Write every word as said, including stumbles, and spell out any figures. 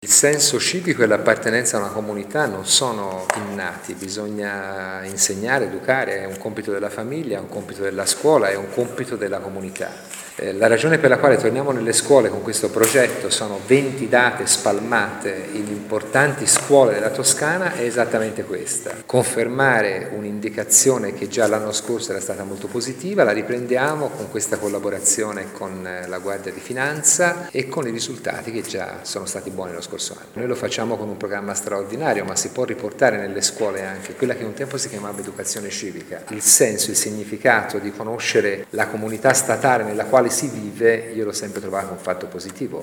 Il senso civico e l'appartenenza a una comunità non sono innati, bisogna insegnare, educare, è un compito della famiglia, è un compito della scuola, è un compito della comunità. Eh, la ragione per la quale torniamo nelle scuole con questo progetto, sono venti date spalmate in importanti scuole della Toscana, è esattamente questa: confermare un'indicazione che già l'anno scorso era stata molto positiva, la riprendiamo con questa collaborazione con la Guardia di Finanza e con i risultati che già sono stati buoni lo scorso anno. Noi lo facciamo con un programma straordinario, ma si può riportare nelle scuole anche quella che un tempo si chiamava educazione civica. Il senso, il significato di conoscere la comunità statale nella quale si vive, io l'ho sempre trovato un fatto positivo.